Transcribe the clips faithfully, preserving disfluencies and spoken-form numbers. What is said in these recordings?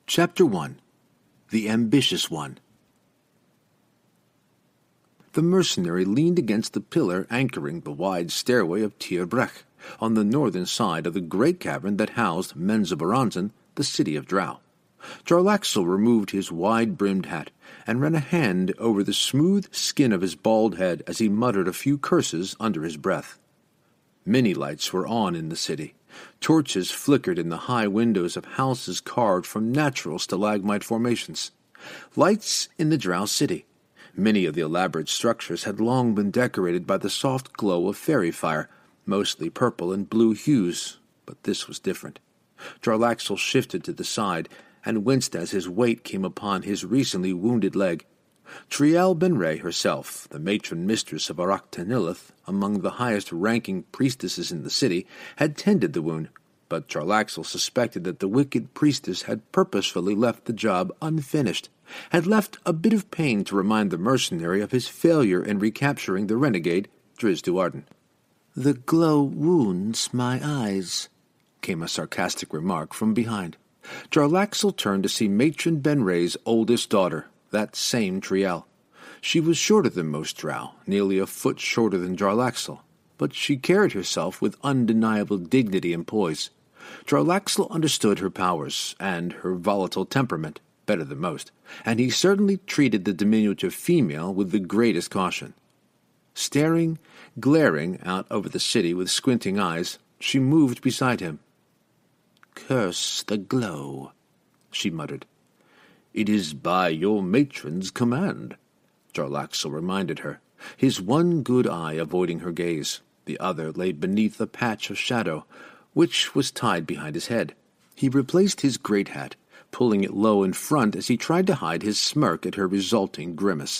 Chapter one. The Ambitious One. The mercenary leaned against the pillar anchoring the wide stairway of Tir Brech, on the northern side of the great cavern that housed Menzoberranzan, the city of Drow. Jarlaxle removed his wide-brimmed hat and ran a hand over the smooth skin of his bald head as he muttered a few curses under his breath. Many lights were on in the city. Torches flickered in the high windows of houses carved from natural stalagmite formations. Lights in the Drow city. Many of the elaborate structures had long been decorated by the soft glow of fairy fire, mostly purple and blue hues, but this was different. Jarlaxle shifted to the side and winced as his weight came upon his recently wounded leg. Triel Benray herself, the matron mistress of Arach Tanilith, among the highest-ranking priestesses in the city, had tended the wound, but Jarlaxle suspected that the wicked priestess had purposefully left the job unfinished, had left a bit of pain to remind the mercenary of his failure in recapturing the renegade, Drizzt Do'Urden. "The glow wounds my eyes," came a sarcastic remark from behind. Jarlaxle turned to see Matron Benray's oldest daughter, that same Triel. She was shorter than most Drow, nearly a foot shorter than Jarlaxle, but she carried herself with undeniable dignity and poise. Jarlaxle understood her powers and her volatile temperament better than most, and he certainly treated the diminutive female with the greatest caution. Staring, glaring out over the city with squinting eyes, she moved beside him. "Curse the glow," she muttered. "It is by your matron's command," Jarlaxle reminded her, his one good eye avoiding her gaze. The other lay beneath a patch of shadow, which was tied behind his head. He replaced his great hat, pulling it low in front as he tried to hide his smirk at her resulting grimace.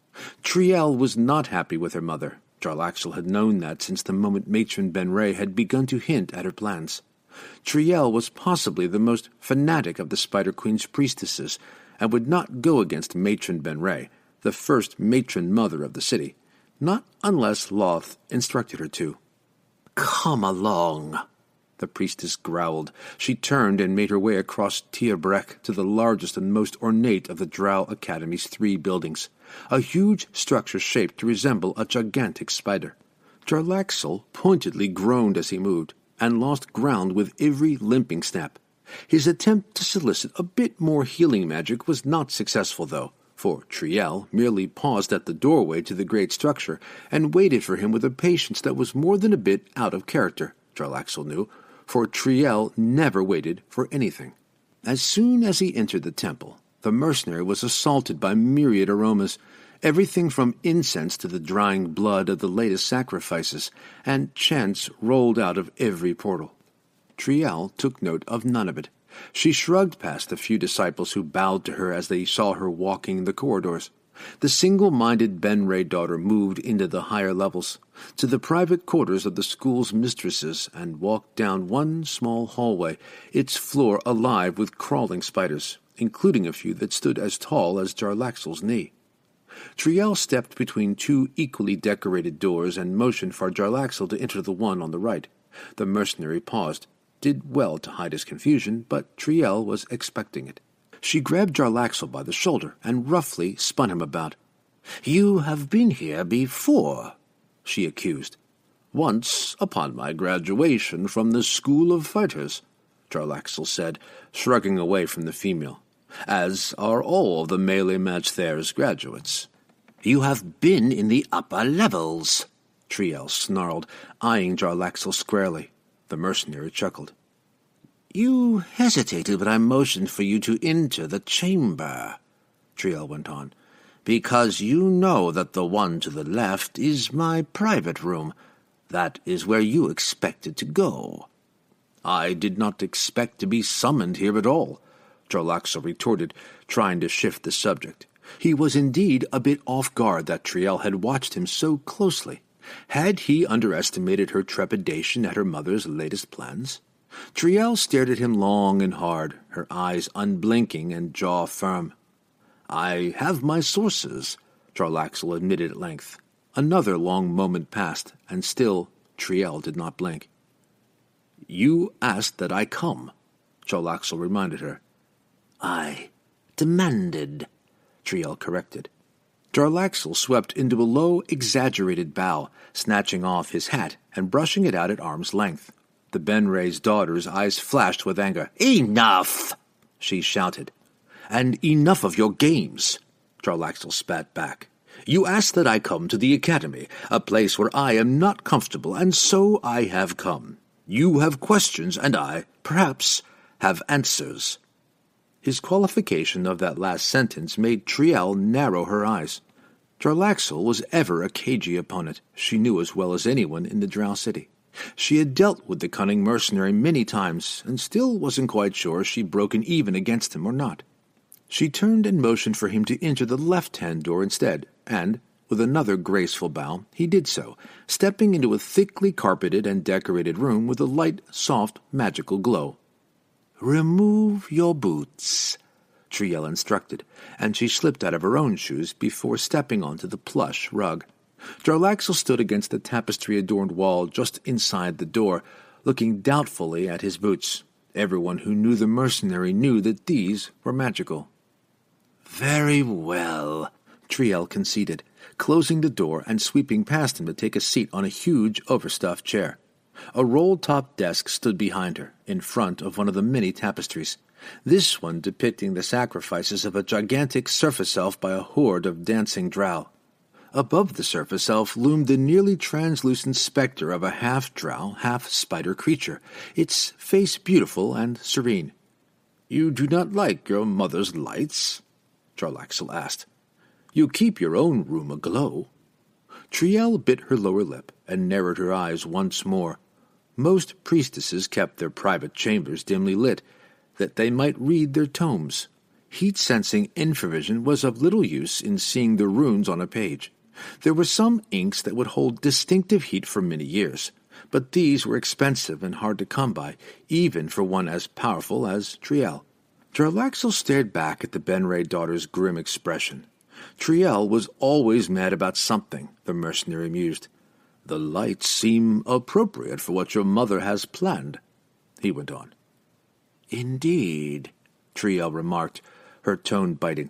Triel was not happy with her mother. Jarlaxle had known that since the moment Matron Benray had begun to hint at her plans. Triel was possibly the most fanatic of the Spider Queen's priestesses, and would not go against Matron Benray, the first matron mother of the city, not unless Loth instructed her to. "Come along," the priestess growled. She turned and made her way across Tir Brech to the largest and most ornate of the Drow Academy's three buildings, a huge structure shaped to resemble a gigantic spider. Jarlaxle pointedly groaned as he moved, and lost ground with every limping step. His attempt to solicit a bit more healing magic was not successful, though, for Triel merely paused at the doorway to the great structure and waited for him with a patience that was more than a bit out of character, Jarlaxle knew, for Triel never waited for anything. As soon as he entered the temple, the mercenary was assaulted by myriad aromas, everything from incense to the drying blood of the latest sacrifices, and chants rolled out of every portal. Triel took note of none of it. She shrugged past the few disciples who bowed to her as they saw her walking the corridors. The single-minded Benray daughter moved into the higher levels, to the private quarters of the school's mistresses, and walked down one small hallway, its floor alive with crawling spiders, including a few that stood as tall as Jarlaxle's knee. Triel stepped between two equally decorated doors and motioned for Jarlaxle to enter the one on the right. The mercenary paused, did well to hide his confusion, but Triel was expecting it. She grabbed Jarlaxle by the shoulder and roughly spun him about. "You have been here before," she accused. "Once upon my graduation from the School of Fighters," Jarlaxle said, shrugging away from the female, "as are all the Melee Match Thayer's graduates." "You have been in the upper levels," Triel snarled, eyeing Jarlaxle squarely. The mercenary chuckled. "You hesitated when I motioned for you to enter the chamber," Triel went on, "because you know that the one to the left is my private room. That is where you expected to go." "I did not expect to be summoned here at all," Jarlaxle retorted, trying to shift the subject. He was indeed a bit off guard that Triel had watched him so closely. Had he underestimated her trepidation at her mother's latest plans? Triel stared at him long and hard, her eyes unblinking and jaw firm. "I have my sources," Jarlaxle admitted at length. Another long moment passed, and still Triel did not blink. "You asked that I come," Jarlaxle reminded her. I demanded, Triel corrected. Jarlaxle swept into a low, exaggerated bow, snatching off his hat and brushing it out at arm's length. The Benray's daughter's eyes flashed with anger. "Enough!" she shouted. "And enough of your games," Jarlaxle spat back. "You asked that I come to the Academy, a place where I am not comfortable, and so I have come. You have questions, and I, perhaps, have answers." His qualification of that last sentence made Triel narrow her eyes. Jarlaxle was ever a cagey opponent, she knew as well as anyone in the Drow City. She had dealt with the cunning mercenary many times, and still wasn't quite sure if she'd broken even against him or not. She turned and motioned for him to enter the left-hand door instead, and, with another graceful bow, he did so, stepping into a thickly carpeted and decorated room with a light, soft, magical glow. "Remove your boots," Triel instructed, and she slipped out of her own shoes before stepping onto the plush rug. Jarlaxle stood against the tapestry-adorned wall just inside the door, looking doubtfully at his boots. Everyone who knew the mercenary knew that these were magical. "Very well," Triel conceded, closing the door and sweeping past him to take a seat on a huge, overstuffed chair. A roll-top desk stood behind her, in front of one of the many tapestries, this one depicting the sacrifices of a gigantic surface elf by a horde of dancing drow. Above the surface elf loomed the nearly translucent spectre of a half-drow, half-spider creature, its face beautiful and serene. "You do not like your mother's lights?" Jarlaxle asked. "You keep your own room aglow." Triel bit her lower lip and narrowed her eyes once more. Most priestesses kept their private chambers dimly lit, that they might read their tomes. Heat-sensing infravision was of little use in seeing the runes on a page. There were some inks that would hold distinctive heat for many years, but these were expensive and hard to come by, even for one as powerful as Triel. Jarlaxle stared back at the Benray daughter's grim expression. Triel was always mad about something, the mercenary mused. "The lights seem appropriate for what your mother has planned," he went on. "Indeed," Triel remarked, her tone biting.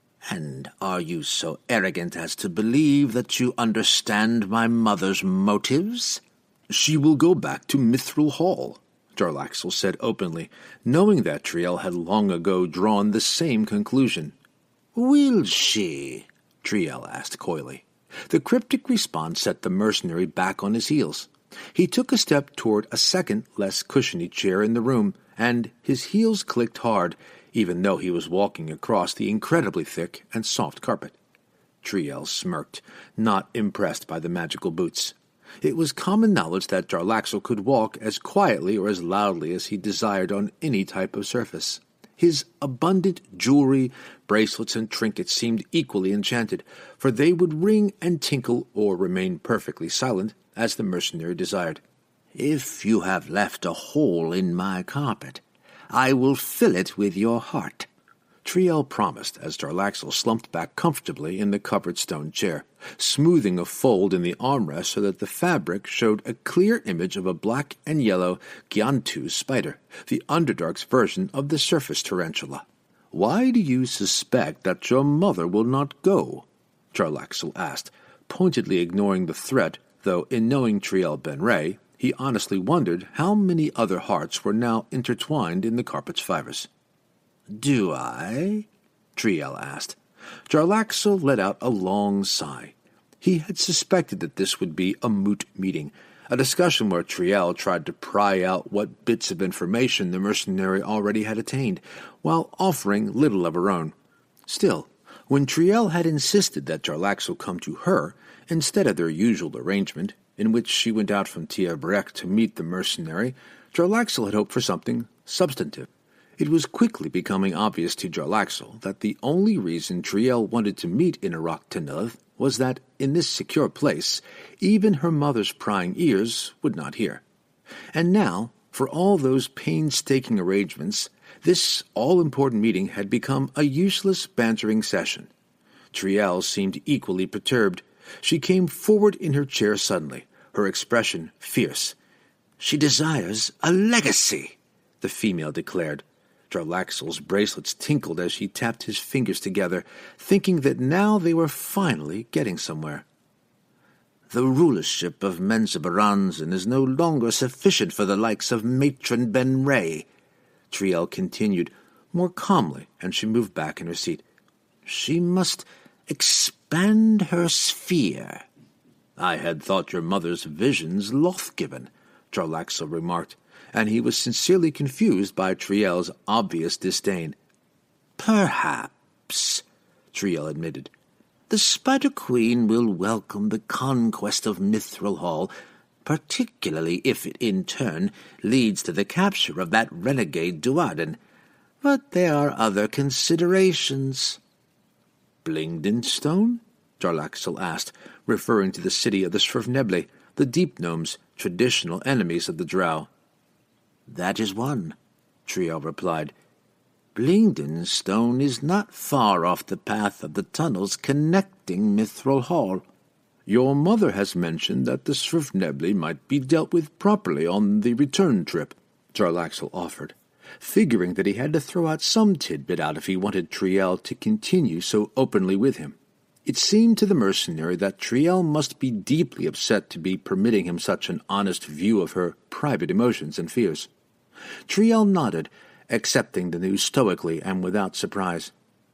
"And are you so arrogant as to believe that you understand my mother's motives?" "She will go back to Mithril Hall," Jarlaxle said openly, knowing that Triel had long ago drawn the same conclusion. "Will she?" Triel asked coyly. The cryptic response set the mercenary back on his heels. He took a step toward a second, less cushiony chair in the room, and his heels clicked hard, even though he was walking across the incredibly thick and soft carpet. Triel smirked, not impressed by the magical boots. It was common knowledge that Jarlaxle could walk as quietly or as loudly as he desired on any type of surface. His abundant jewelry, bracelets, and trinkets seemed equally enchanted, for they would ring and tinkle or remain perfectly silent, as the mercenary desired. "If you have left a hole in my carpet, I will fill it with your heart," Triel promised as Jarlaxle slumped back comfortably in the covered stone chair, smoothing a fold in the armrest so that the fabric showed a clear image of a black and yellow Gyantu spider, the Underdark's version of the surface tarantula. "Why do you suspect that your mother will not go?" Jarlaxle asked, pointedly ignoring the threat, though in knowing Triel Benray, he honestly wondered how many other hearts were now intertwined in the carpet's fibers. "Do I?" Triel asked. Jarlaxle let out a long sigh. He had suspected that this would be a moot meeting, a discussion where Triel tried to pry out what bits of information the mercenary already had attained, while offering little of her own. Still, when Triel had insisted that Jarlaxle come to her, instead of their usual arrangement, in which she went out from Tir Bhrech to meet the mercenary, Jarlaxle had hoped for something substantive. It was quickly becoming obvious to Jarlaxle that the only reason Triel wanted to meet in Arach Tanilith was that, in this secure place, even her mother's prying ears would not hear. And now, for all those painstaking arrangements, this all-important meeting had become a useless bantering session. Triel seemed equally perturbed. She came forward in her chair suddenly, her expression fierce. "She desires a legacy," the female declared. Jarlaxle's bracelets tinkled as he tapped his fingers together, thinking that now they were finally getting somewhere. The rulership of Menzoberranzan is no longer sufficient for the likes of Matron Benray, Triel continued, more calmly, and she moved back in her seat. She must expand her sphere. I had thought your mother's visions Lothgiven, Jarlaxle remarked, and he was sincerely confused by Triel's obvious disdain. Perhaps, Triel admitted. The Spider Queen will welcome the conquest of Mithril Hall, particularly if it in turn leads to the capture of that renegade Duarden. But there are other considerations. Blingdenstone? Jarlaxle asked, referring to the city of the Svrfnebli, the Deep Gnomes, traditional enemies of the Drow. That is one, Triel replied. Blingdenstone is not far off the path of the tunnels connecting Mithril Hall. Your mother has mentioned that the Svrfnebli might be dealt with properly on the return trip, Jarlaxle offered, figuring that he had to throw out some tidbit out if he wanted Triel to continue so openly with him. It seemed to the mercenary that Triel must be deeply upset to be permitting him such an honest view of her private emotions and fears. Triel nodded, accepting the news stoically and without surprise.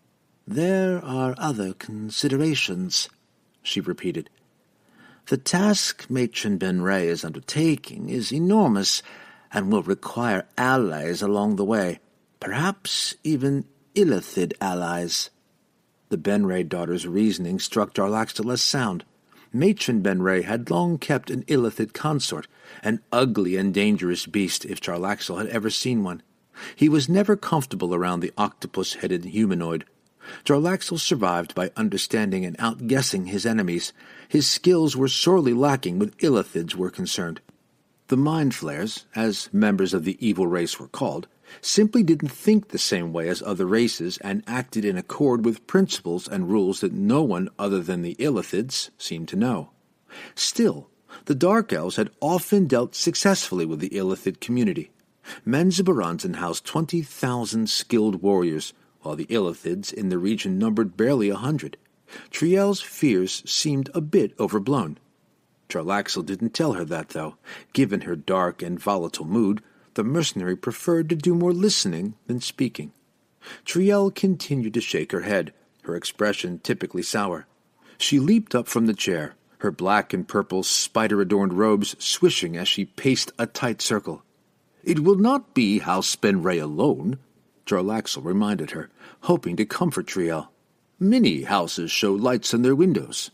There are other considerations, she repeated. The task Matron Benray is undertaking is enormous and will require allies along the way, perhaps even Illithid allies. The Benray daughter's reasoning struck Jarlaxle as sound. Matron Benray had long kept an Illithid consort, an ugly and dangerous beast if Jarlaxle had ever seen one. He was never comfortable around the octopus-headed humanoid. Jarlaxle survived by understanding and outguessing his enemies. His skills were sorely lacking when Illithids were concerned. The Mind Flayers, as members of the evil race were called, simply didn't think the same way as other races and acted in accord with principles and rules that no one other than the Illithids seemed to know. Still, the Dark Elves had often dealt successfully with the Illithid community. Menzoberranzan housed twenty thousand skilled warriors, while the Illithids in the region numbered barely a hundred. Triel's fears seemed a bit overblown. Jarlaxle didn't tell her that, though. Given her dark and volatile mood, the mercenary preferred to do more listening than speaking. Triel continued to shake her head, her expression typically sour. She leaped up from the chair, her black and purple spider-adorned robes swishing as she paced a tight circle. It will not be House Benray alone, Jarlaxle reminded her, hoping to comfort Triel. Many houses show lights in their windows.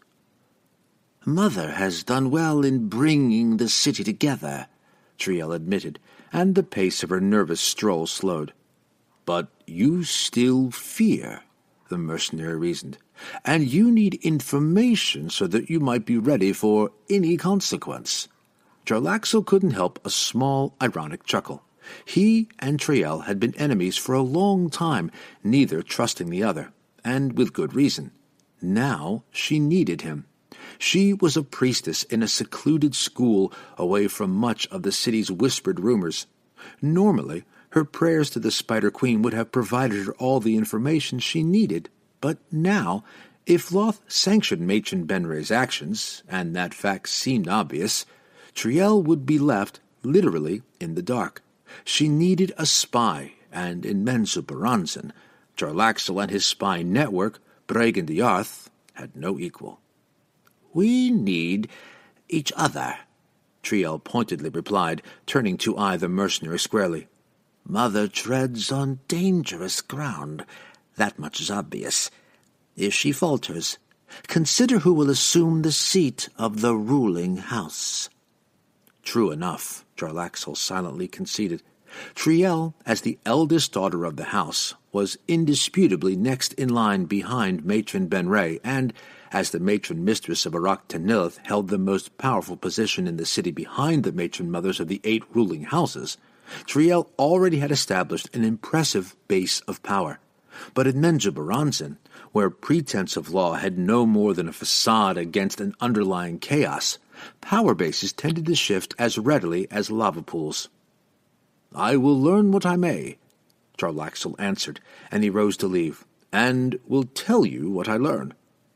Mother has done well in bringing the city together, Triel admitted, and the pace of her nervous stroll slowed. But you still fear, the mercenary reasoned, and you need information so that you might be ready for any consequence. Jarlaxle couldn't help a small, ironic chuckle. He and Triel had been enemies for a long time, neither trusting the other, and with good reason. Now she needed him. She was a priestess in a secluded school away from much of the city's whispered rumors. Normally, her prayers to the Spider Queen would have provided her all the information she needed, but now, if Loth sanctioned Matron Benray's actions, and that fact seemed obvious, Triel would be left, literally, in the dark. She needed a spy, and in Menzoberranzan, Jarlaxle and his spy network, Bregan the Arth, had no equal. We need each other, Triel pointedly replied, turning to eye the mercenary squarely. Mother treads on dangerous ground. That much is obvious. If she falters, consider who will assume the seat of the ruling house. True enough, Jarlaxle silently conceded. Triel, as the eldest daughter of the house, was indisputably next in line behind Matron Benray, and, as the matron mistress of Arach Tanilith held the most powerful position in the city behind the matron mothers of the eight ruling houses, Triel already had established an impressive base of power. But in Menzoberranzan, where pretense of law had no more than a facade against an underlying chaos, power bases tended to shift as readily as lava pools. I will learn what I may, Jarlaxle answered, and he rose to leave, "and will tell you what I learn."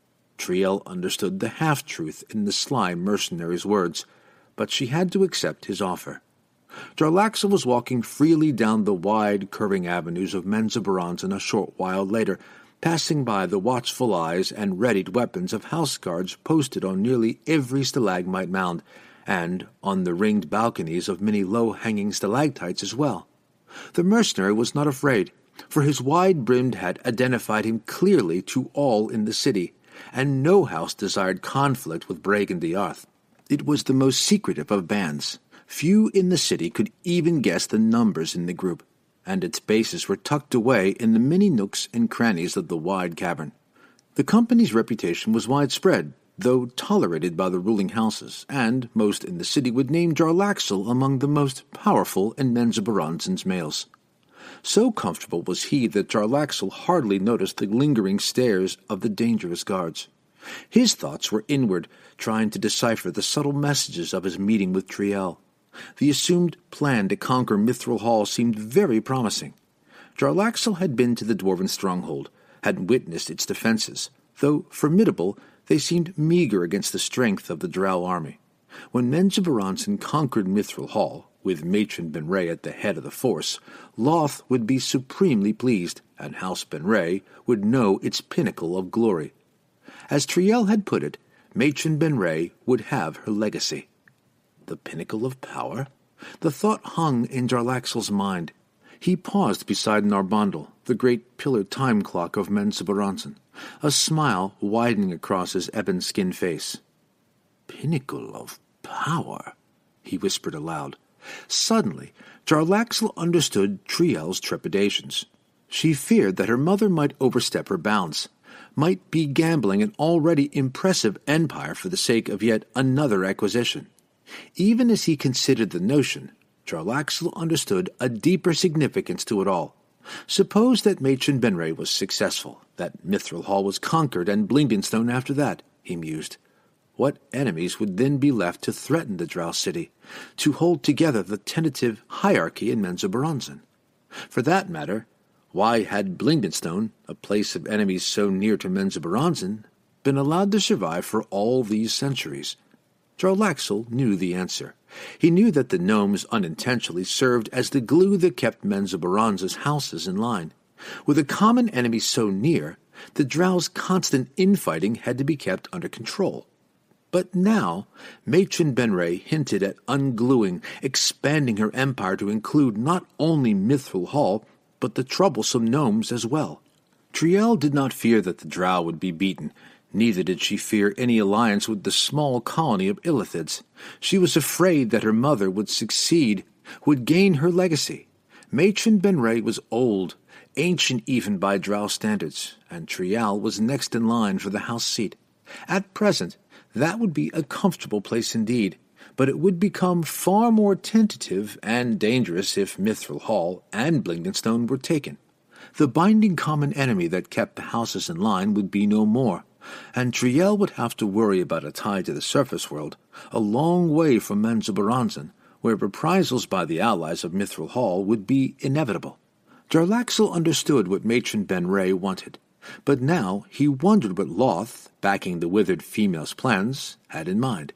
Triel understood the half-truth in the sly mercenary's words, but she had to accept his offer. Jarlaxle was walking freely down the wide, curving avenues of Menzoberranzan a short while later, passing by the watchful eyes and readied weapons of house guards posted on nearly every stalagmite mound, and on the ringed balconies of many low-hanging stalactites as well. The mercenary was not afraid, for his wide-brimmed hat identified him clearly to all in the city, and no house desired conflict with Bregan de Arth. It was the most secretive of bands. Few in the city could even guess the numbers in the group, and its bases were tucked away in the many nooks and crannies of the wide cavern. The company's reputation was widespread, though tolerated by the ruling houses, and most in the city would name Jarlaxle among the most powerful in Menzoberranzan's males. So comfortable was he that Jarlaxle hardly noticed the lingering stares of the dangerous guards. His thoughts were inward, trying to decipher the subtle messages of his meeting with Triel. The assumed plan to conquer Mithril Hall seemed very promising. Jarlaxle had been to the dwarven stronghold, had witnessed its defenses. Though formidable, they seemed meager against the strength of the Drow army. When Menzoberranzan conquered Mithril Hall, with Matron Benray at the head of the force, Loth would be supremely pleased, and House Benray would know its pinnacle of glory. As Triel had put it, Matron Benray would have her legacy. The pinnacle of power? The thought hung in Jarlaxle's mind. He paused beside Narbondel, the great pillared time clock of Menzoberranzan, a smile widening across his ebon-skinned face. "Pinnacle of power," he whispered aloud. Suddenly, Jarlaxle understood Triel's trepidations. She feared that her mother might overstep her bounds, might be gambling an already impressive empire for the sake of yet another acquisition. Even as he considered the notion, Jarlaxle understood a deeper significance to it all. Suppose that Matron Benray was successful, that Mithril Hall was conquered and Blingdenstone after that, he mused. What enemies would then be left to threaten the Drow city, to hold together the tentative hierarchy in Menzoberranzan? For that matter, why had Blingdenstone, a place of enemies so near to Menzoberranzan, been allowed to survive for all these centuries? Jarlaxle knew the answer. He knew that the gnomes unintentionally served as the glue that kept Menzoberranzan's houses in line. With a common enemy so near, the Drow's constant infighting had to be kept under control. But now, Matron Benray hinted at ungluing, expanding her empire to include not only Mithril Hall, but the troublesome gnomes as well. Triel did not fear that the Drow would be beaten. Neither did she fear any alliance with the small colony of Illithids. She was afraid that her mother would succeed, would gain her legacy. Matron Benray was old, ancient even by Drow standards, and Triel was next in line for the house seat. At present, that would be a comfortable place indeed, but it would become far more tentative and dangerous if Mithril Hall and Blingdenstone were taken. The binding common enemy that kept the houses in line would be no more, and Triel would have to worry about a tie to the surface world, a long way from Menzoberranzan, where reprisals by the allies of Mithril Hall would be inevitable. Jarlaxle understood what Matron Benray wanted, but now he wondered what Loth, backing the withered female's plans, had in mind.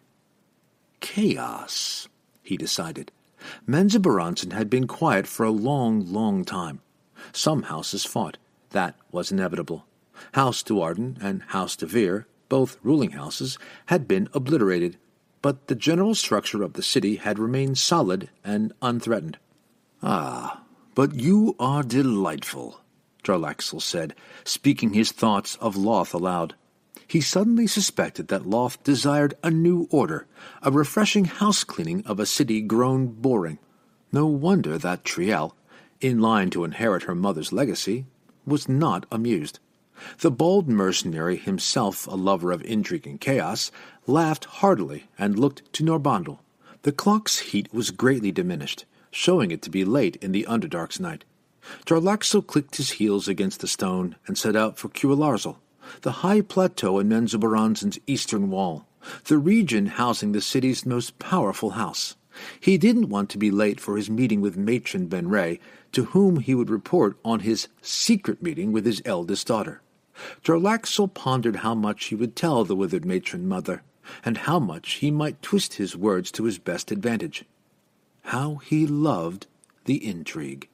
Chaos, he decided. Menzoberranzan had been quiet for a long, long time. Some houses fought. That was inevitable. House Duarden and House de Vere, both ruling houses, had been obliterated, but the general structure of the city had remained solid and unthreatened. "Ah, but you are delightful," Jarlaxle said, speaking his thoughts of Loth aloud. He suddenly suspected that Loth desired a new order, a refreshing house-cleaning of a city grown boring. No wonder that Triel, in line to inherit her mother's legacy, was not amused. The bald mercenary, himself a lover of intrigue and chaos, laughed heartily and looked to Narbondel. The clock's heat was greatly diminished, showing it to be late in the Underdark's night. Jarlaxle clicked his heels against the stone and set out for Cuilarzal, the high plateau in Menzoberranzan's eastern wall, the region housing the city's most powerful house. He didn't want to be late for his meeting with Matron Benray, to whom he would report on his secret meeting with his eldest daughter. Jarlaxle pondered how much he would tell the withered matron mother, and how much he might twist his words to his best advantage. How he loved the intrigue!